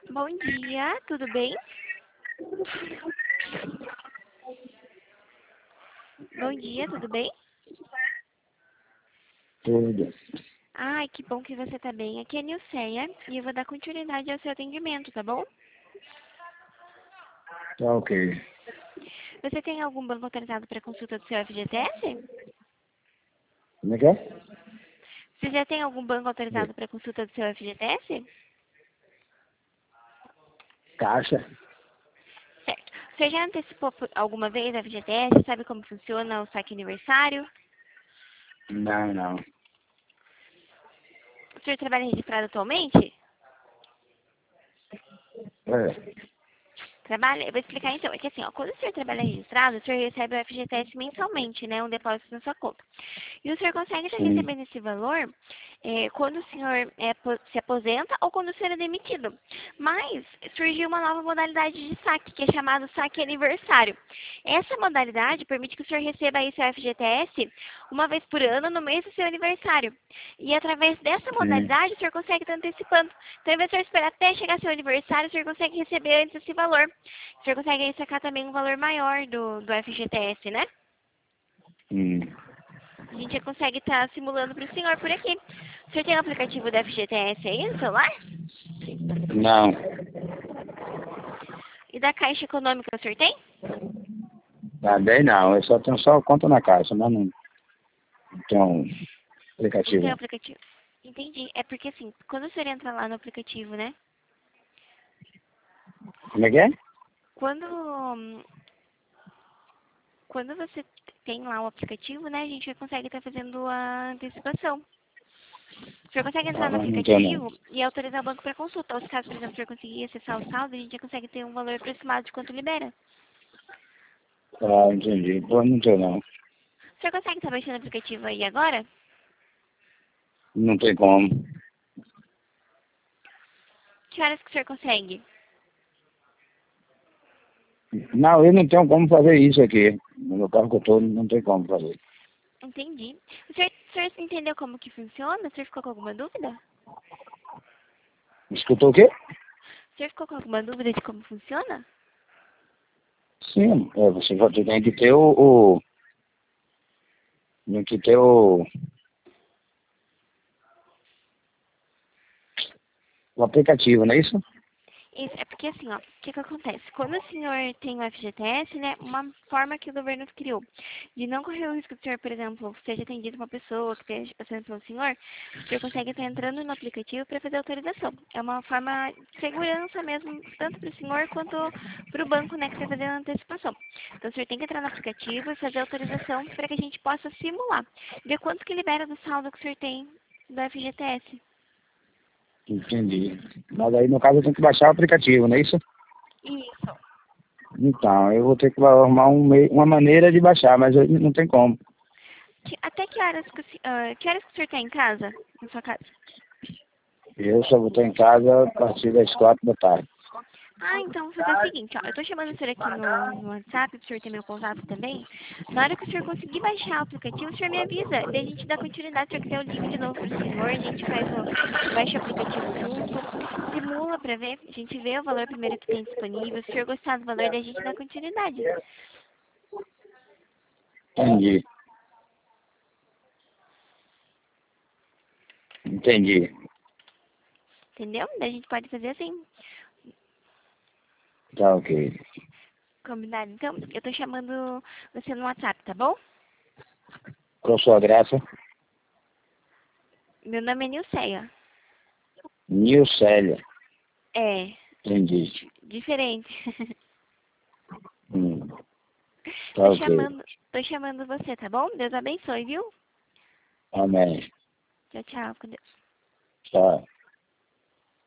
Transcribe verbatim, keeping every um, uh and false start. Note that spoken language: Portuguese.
Bom dia, tudo bem? Bom dia, tudo bem? Tudo. Ai, que bom que você está bem. Aqui é a Nilceia e eu vou dar continuidade ao seu atendimento, tá bom? Tá ok. Você tem algum banco autorizado para consulta do seu F G T S? Como é que é? Você já tem algum banco autorizado para consulta do seu F G T S? Caixa? Certo. Você já antecipou por- alguma vez a F G T S? Sabe como funciona o saque aniversário? Não, não. O senhor trabalha registrado atualmente? É. Trabalha? Eu vou explicar então. É que assim, ó, quando o senhor trabalha registrado, o senhor recebe o F G T S mensalmente, né? Um depósito na sua conta. E o senhor consegue estar Sim. recebendo esse valor eh, quando o senhor é, po- se aposenta ou quando o senhor é demitido. Mas surgiu uma nova modalidade de saque, que é chamado saque aniversário. Essa modalidade permite que o senhor receba aí seu F G T S uma vez por ano, no mês do seu aniversário. E através dessa Sim. modalidade, o senhor consegue estar antecipando. Então, ao invés de o senhor esperar até chegar seu aniversário, o senhor consegue receber antes esse valor. O senhor consegue aí sacar também um valor maior do, do F G T S, né? Hum. A gente já consegue estar simulando para o senhor por aqui. O senhor tem o aplicativo do F G T S aí no celular? Não. E da Caixa Econômica o senhor tem? Também não. Eu só tenho só conta na caixa, mas não, não tenho um Não tem o aplicativo. aplicativo. Entendi. É porque assim, quando o senhor entra lá no aplicativo, né? Como é que é? Quando, hum, quando você tem lá o aplicativo, né? A gente consegue estar fazendo a antecipação. O senhor consegue entrar no Ah, não tenho não. aplicativo e autorizar o banco para consulta. Ou se caso, por exemplo, o senhor conseguir acessar o saldo, a gente já consegue ter um valor aproximado de quanto libera. Ah, entendi. Pô, não tenho não. O senhor consegue estar baixando o aplicativo aí agora? Não tem como. Que horas que o senhor consegue? Não, eu não tenho como fazer isso aqui. No local que eu tô, não tem como fazer. Entendi. O senhor, o senhor entendeu como que funciona? O senhor ficou com alguma dúvida? Escutou o quê? O senhor ficou com alguma dúvida de como funciona? Sim. É, você vai ter tem que ter o, o... Tem que ter o... O aplicativo, não é isso? Isso, é porque assim, ó, o que que acontece? Quando o senhor tem o F G T S, né, uma forma que o governo criou de não correr o risco do senhor, por exemplo, seja atendido uma pessoa que esteja passando pelo senhor, o senhor consegue estar entrando no aplicativo para fazer autorização. É uma forma de segurança mesmo, tanto para o senhor quanto para o banco, né, que está fazendo a antecipação. Então, o senhor tem que entrar no aplicativo e fazer autorização para que a gente possa simular, ver quanto que libera do saldo que o senhor tem do F G T S. Entendi. Mas aí, no caso, eu tenho que baixar o aplicativo, não é isso? Isso. Então, eu vou ter que arrumar um meio, uma maneira de baixar, mas aí não tem como. Que- Até que horas que, o se- ah, que horas que o senhor está em casa? Na sua casa? Eu só vou estar em casa a partir das quatro da tarde. Ah, então vou fazer o seguinte, ó. Eu tô chamando o senhor aqui no, no WhatsApp, pro senhor ter meu contato também. Na hora que o senhor conseguir baixar o aplicativo, o senhor me avisa. Daí a gente dá continuidade, se o senhor quiser eu ligo de novo pro senhor, a gente faz o. Baixa o aplicativo junto, simula pra ver, a gente vê o valor primeiro que tem disponível. Se o senhor gostar do valor, daí a gente dá continuidade. Entendi. Entendi. Entendeu? Daí a gente pode fazer assim. Tá ok. Combinado? Então, eu tô chamando você no WhatsApp, tá bom? Qual a sua graça? Meu nome é Nilceia. Nilcélia. É, Entendi. diferente. Hum. Tá Tô ok. chamando, tô chamando você, tá bom? Deus abençoe, viu? Amém. Tchau, tchau, com Deus. Tá.